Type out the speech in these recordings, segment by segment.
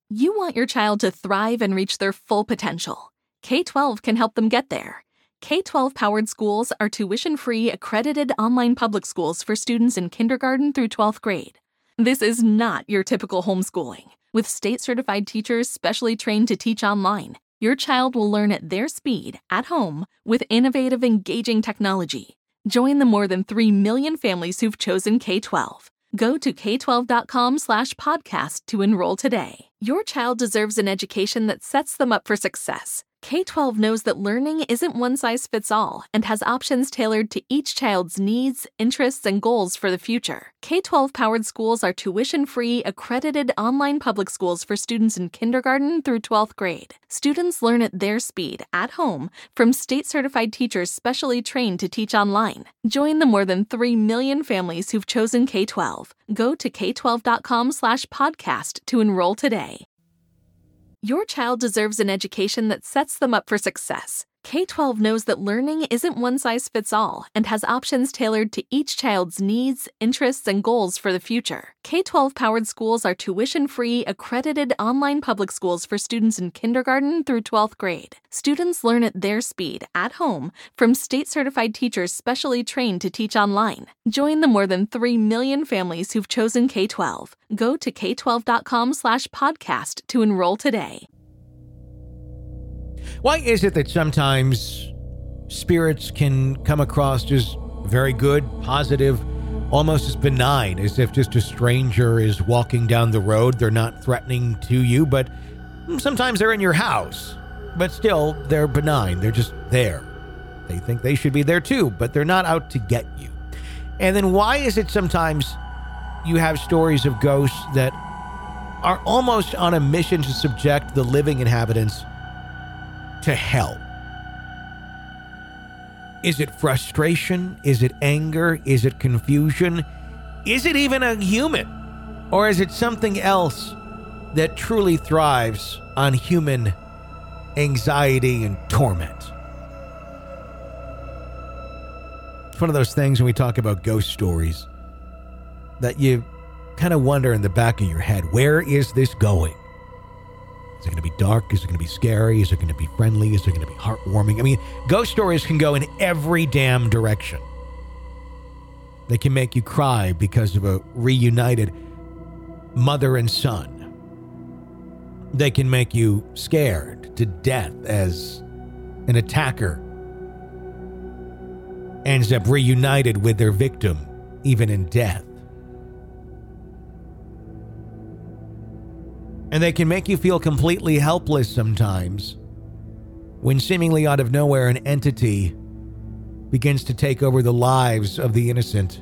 You want your child to thrive and reach their full potential. K-12 can help them get there. K-12-powered schools are tuition-free, accredited online public schools for students in kindergarten through 12th grade. This is not your typical homeschooling. With state-certified teachers specially trained to teach online, your child will learn at their speed, at home, with innovative, engaging technology. Join the more than 3 million families who've chosen K-12. Go to k12.com/podcast to enroll today. Your child deserves an education that sets them up for success. K-12 knows that learning isn't one size fits all and has options tailored to each child's needs, interests, and goals for the future. K-12-powered schools are tuition-free, accredited online public schools for students in kindergarten through 12th grade. Students learn at their speed, at home, from state-certified teachers specially trained to teach online. Join the more than 3 million families who've chosen K-12. Go to k12.com/podcast to enroll today. Your child deserves an education that sets them up for success. K-12 knows that learning isn't one size fits all and has options tailored to each child's needs, interests, and goals for the future. K-12-powered schools are tuition-free, accredited online public schools for students in kindergarten through 12th grade. Students learn at their speed, at home, from state-certified teachers specially trained to teach online. Join the more than 3 million families who've chosen K-12. Go to k12.com/podcast to enroll today. Why is it that sometimes spirits can come across as very good, positive, almost as benign, as if just a stranger is walking down the road? They're not threatening to you, but sometimes they're in your house. But still, they're benign. They're just there. They think they should be there too, but they're not out to get you. And then why is it sometimes you have stories of ghosts that are almost on a mission to subject the living inhabitants to hell? Is it frustration? Is it anger? Is it confusion? Is it even a human? Or is it something else that truly thrives on human anxiety and torment? It's one of those things when we talk about ghost stories that you kind of wonder in the back of your head, where is this going? Is it going to be dark? Is it going to be scary? Is it going to be friendly? Is it going to be heartwarming? I mean, ghost stories can go in every damn direction. They can make you cry because of a reunited mother and son. They can make you scared to death as an attacker ends up reunited with their victim, even in death. And they can make you feel completely helpless sometimes when seemingly out of nowhere an entity begins to take over the lives of the innocent,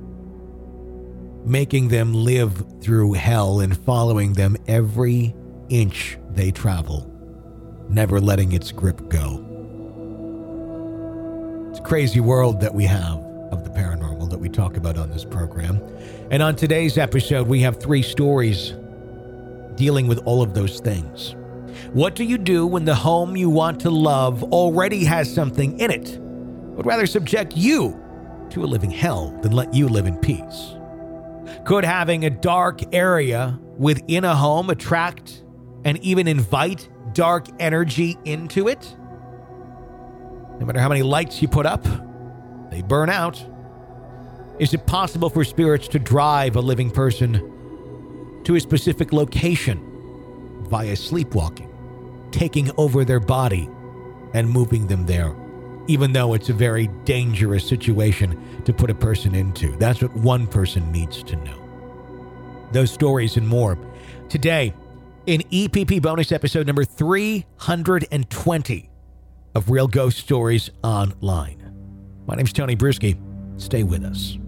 making them live through hell and following them every inch they travel, never letting its grip go. It's a crazy world that we have of the paranormal that we talk about on this program. And on today's episode, we have 3 stories dealing with all of those things. What do you do when the home you want to love already has something in it, would rather subject you to a living hell than let you live in peace? Could having a dark area within a home attract and even invite dark energy into it? No matter how many lights you put up, they burn out. Is it possible for spirits to drive a living person to a specific location via sleepwalking, taking over their body and moving them there, even though it's a very dangerous situation to put a person into? That's what one person needs to know. Those stories and more today in EPP bonus episode number 320 of Real Ghost Stories Online. My name's Tony Bruschi. Stay with us.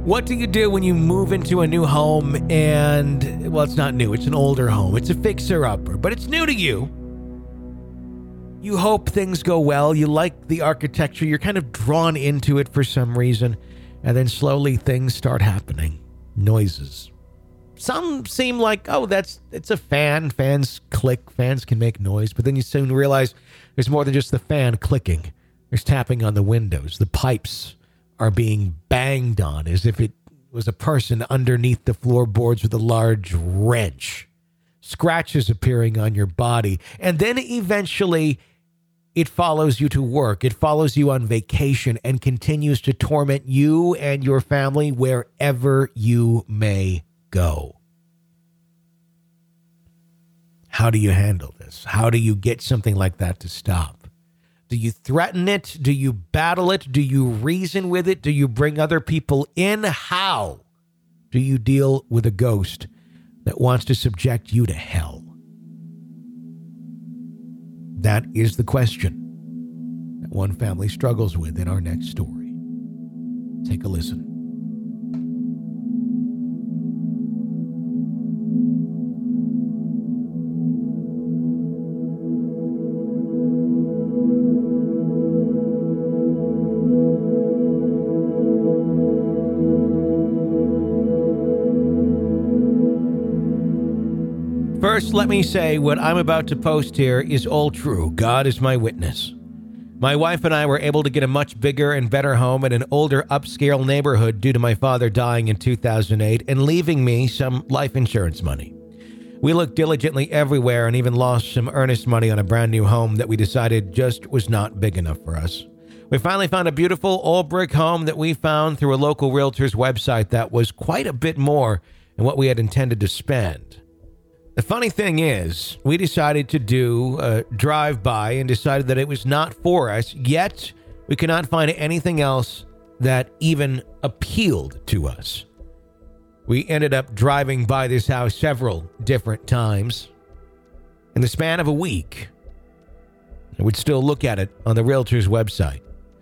What do you do when you move into a new home and, well, it's not new, it's an older home. It's a fixer-upper, but it's new to you. You hope things go well. You like the architecture. You're kind of drawn into it for some reason. And then slowly things start happening. Noises. Some seem like, oh, it's a fan. Fans click. Fans can make noise. But then you soon realize there's more than just the fan clicking. There's tapping on the windows. The pipes are being banged on as if it was a person underneath the floorboards with a large wrench. Scratches appearing on your body. And then eventually it follows you to work. It follows you on vacation and continues to torment you and your family wherever you may go. How do you handle this? How do you get something like that to stop? Do you threaten it? Do you battle it? Do you reason with it? Do you bring other people in? How do you deal with a ghost that wants to subject you to hell? That is the question that one family struggles with in our next story. Take a listen. First, let me say what I'm about to post here is all true. God is my witness. My wife and I were able to get a much bigger and better home in an older upscale neighborhood due to my father dying in 2008 and leaving me some life insurance money. We looked diligently everywhere and even lost some earnest money on a brand new home that we decided just was not big enough for us. We finally found a beautiful all-brick home that we found through a local realtor's website that was quite a bit more than what we had intended to spend. The funny thing is, we decided to do a drive-by and decided that it was not for us, yet we could not find anything else that even appealed to us. We ended up driving by this house several different times. In the span of a week, I would still look at it on the realtor's website.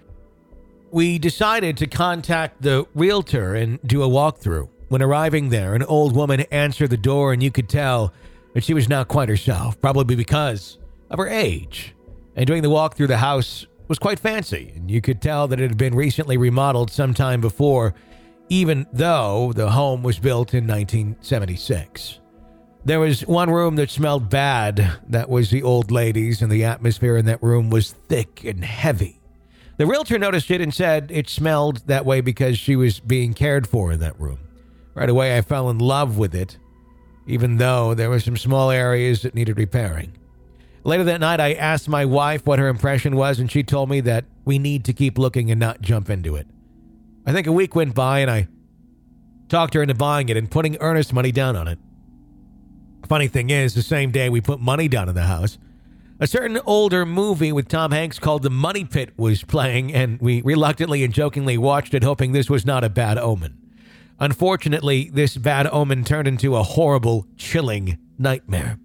We decided to contact the realtor and do a walkthrough. When arriving there, an old woman answered the door and you could tell that she was not quite herself, probably because of her age. And doing the walk through the house was quite fancy, and you could tell that it had been recently remodeled sometime before, even though the home was built in 1976. There was one room that smelled bad. That was the old lady's, and the atmosphere in that room was thick and heavy. The realtor noticed it and said it smelled that way because she was being cared for in that room. Right away, I fell in love with it, even though there were some small areas that needed repairing. Later that night, I asked my wife what her impression was, and she told me that we need to keep looking and not jump into it. I think a week went by, and I talked her into buying it and putting earnest money down on it. Funny thing is, the same day we put money down on the house, a certain older movie with Tom Hanks called The Money Pit was playing, and we reluctantly and jokingly watched it, hoping this was not a bad omen. Unfortunately, this bad omen turned into a horrible, chilling nightmare.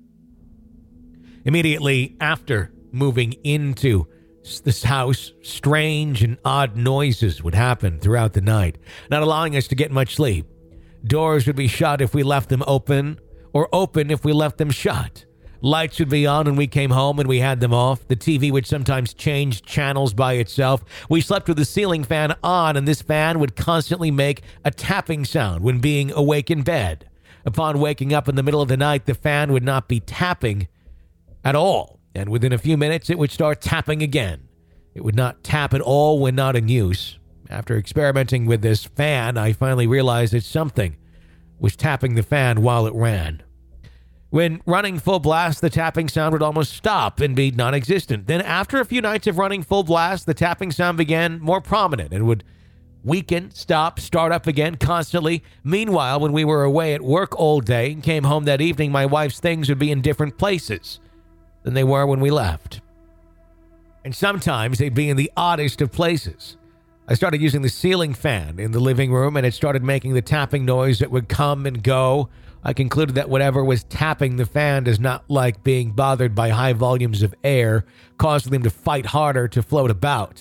Immediately after moving into this house, strange and odd noises would happen throughout the night, not allowing us to get much sleep. Doors would be shut if we left them open, or open if we left them shut. Lights would be on when we came home and we had them off. The TV would sometimes change channels by itself. We slept with the ceiling fan on, and this fan would constantly make a tapping sound when being awake in bed. Upon waking up in the middle of the night, the fan would not be tapping at all, and within a few minutes, it would start tapping again. It would not tap at all when not in use. After experimenting with this fan, I finally realized that something was tapping the fan while it ran. When running full blast, the tapping sound would almost stop and be non-existent. Then after a few nights of running full blast, the tapping sound began more prominent and would weaken, stop, start up again constantly. Meanwhile, when we were away at work all day and came home that evening, my wife's things would be in different places than they were when we left. And sometimes they'd be in the oddest of places. I started using the ceiling fan in the living room, and it started making the tapping noise that would come and go. I concluded that whatever was tapping the fan does not like being bothered by high volumes of air, causing them to fight harder to float about.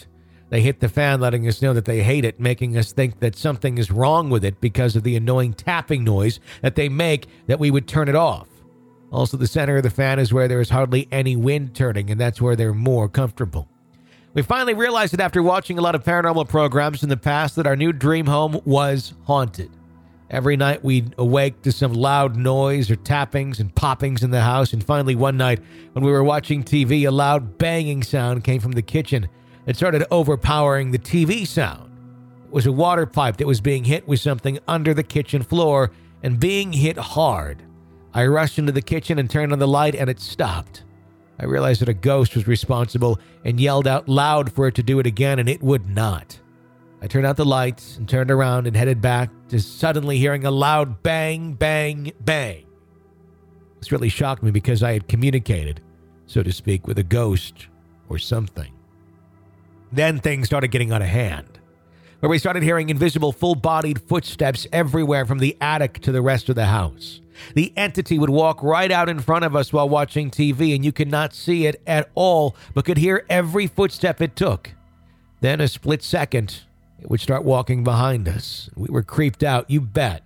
They hit the fan, letting us know that they hate it, making us think that something is wrong with it because of the annoying tapping noise that they make, that we would turn it off. Also, the center of the fan is where there is hardly any wind turning, and that's where they're more comfortable. We finally realized that after watching a lot of paranormal programs in the past that our new dream home was haunted. Every night we'd awake to some loud noise or tappings and poppings in the house, and finally one night when we were watching TV, a loud banging sound came from the kitchen. It started overpowering the TV sound. It was a water pipe that was being hit with something under the kitchen floor and being hit hard. I rushed into the kitchen and turned on the light, and it stopped. I realized that a ghost was responsible and yelled out loud for it to do it again, and it would not. I turned out the lights and turned around and headed back to suddenly hearing a loud bang, bang, bang. This really shocked me because I had communicated, so to speak, with a ghost or something. Then things started getting out of hand, where we started hearing invisible full-bodied footsteps everywhere from the attic to the rest of the house. The entity would walk right out in front of us while watching TV, and you could not see it at all, but could hear every footstep it took. Then a split second, it would start walking behind us. We were creeped out, you bet.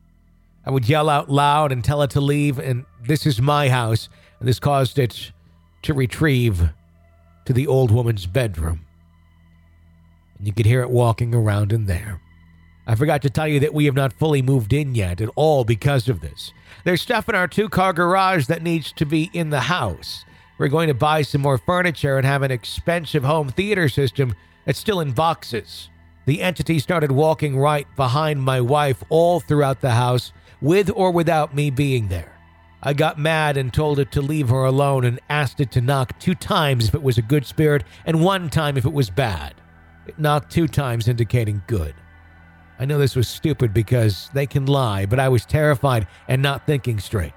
I would yell out loud and tell it to leave, and this is my house, and this caused it to retrieve to the old woman's bedroom. And you could hear it walking around in there. I forgot to tell you that we have not fully moved in yet at all because of this. There's stuff in our 2-car garage that needs to be in the house. We're going to buy some more furniture and have an expensive home theater system that's still in boxes. The entity started walking right behind my wife all throughout the house, with or without me being there. I got mad and told it to leave her alone and asked it to knock 2 times if it was a good spirit and 1 time if it was bad. It knocked 2 times, indicating good. I know this was stupid because they can lie, but I was terrified and not thinking straight.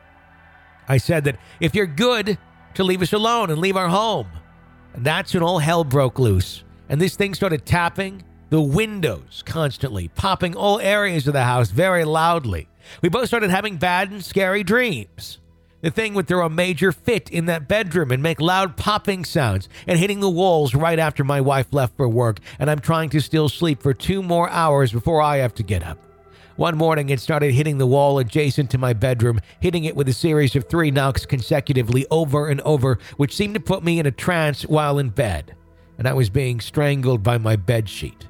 I said that if you're good, to leave us alone and leave our home. And that's when all hell broke loose. And this thing started tapping the windows constantly, popping all areas of the house very loudly. We both started having bad and scary dreams. The thing would throw a major fit in that bedroom and make loud popping sounds and hitting the walls right after my wife left for work, and I'm trying to still sleep for 2 more hours before I have to get up. One morning, it started hitting the wall adjacent to my bedroom, hitting it with a series of 3 knocks consecutively over and over, which seemed to put me in a trance while in bed, and I was being strangled by my bedsheet.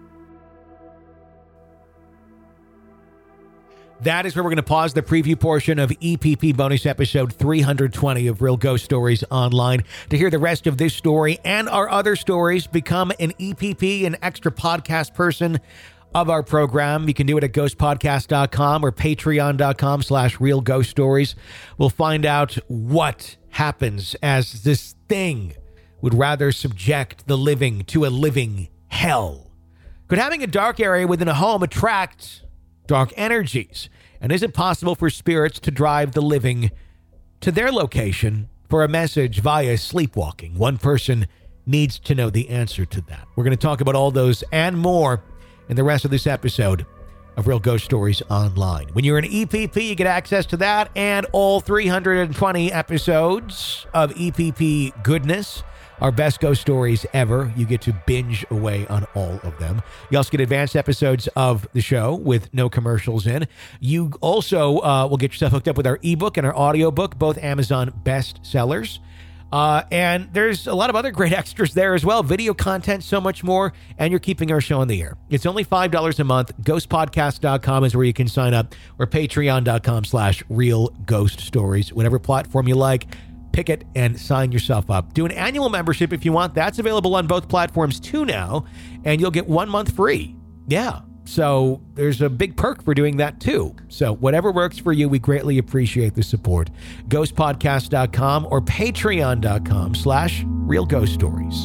That is where we're going to pause the preview portion of EPP bonus episode 320 of Real Ghost Stories Online. To hear the rest of this story and our other stories, become an EPP, an extra podcast person of our program. You can do it at ghostpodcast.com or patreon.com/Real Ghost Stories. We'll find out what happens as this thing would rather subject the living to a living hell. Could having a dark area within a home attract dark energies? And is it possible for spirits to drive the living to their location for a message via sleepwalking? One person needs to know the answer to that. We're going to talk about all those and more in the rest of this episode of Real Ghost Stories Online. When you're an EPP, you get access to that and all 320 episodes of EPP goodness. Our best ghost stories ever. You get to binge away on all of them. You also get advanced episodes of the show with no commercials in. You also will get yourself hooked up with our ebook and our audiobook, both Amazon bestsellers. And there's a lot of other great extras there as well. Video content, so much more. And you're keeping our show on the air. It's only $5 a month. Ghostpodcast.com is where you can sign up, or patreon.com/Real Ghost Stories. Whatever platform you like, pick it and sign yourself up. Do an annual membership if you want. That's available on both platforms too now, and you'll get 1 month free. Yeah, so there's a big perk for doing that too. So whatever works for you, we greatly appreciate the support. Ghostpodcast.com or patreon.com/Real Ghost Stories.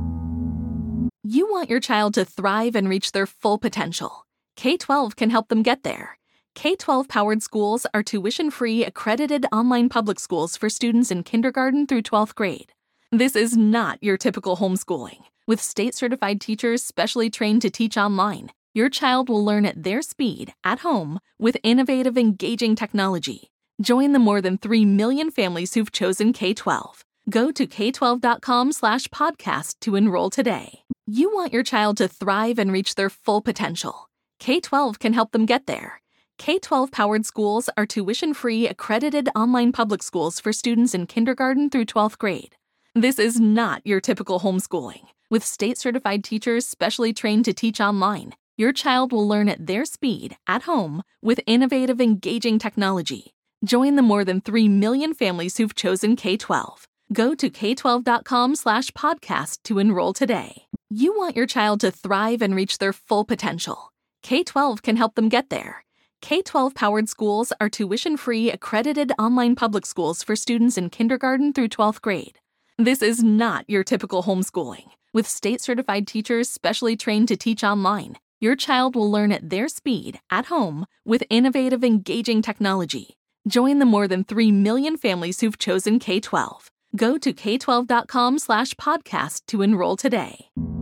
You want your child to thrive and reach their full potential. K-12 can help them get there. K-12 powered schools are tuition-free, accredited online public schools for students in kindergarten through 12th grade. This is not your typical homeschooling. With state-certified teachers specially trained to teach online, your child will learn at their speed, at home, with innovative, engaging technology. Join the more than 3 million families who've chosen K-12. Go to k12.com/podcast to enroll today. You want your child to thrive and reach their full potential. K-12 can help them get there. K-12-powered schools are tuition-free, accredited online public schools for students in kindergarten through 12th grade. This is not your typical homeschooling. With state-certified teachers specially trained to teach online, your child will learn at their speed, at home, with innovative, engaging technology. Join the more than 3 million families who've chosen K-12. Go to k12.com/podcast to enroll today. You want your child to thrive and reach their full potential. K-12 can help them get there. K-12-powered schools are tuition-free, accredited online public schools for students in kindergarten through 12th grade. This is not your typical homeschooling. With state-certified teachers specially trained to teach online, your child will learn at their speed, at home, with innovative, engaging technology. Join the more than 3 million families who've chosen K-12. Go to k12.com/podcast to enroll today.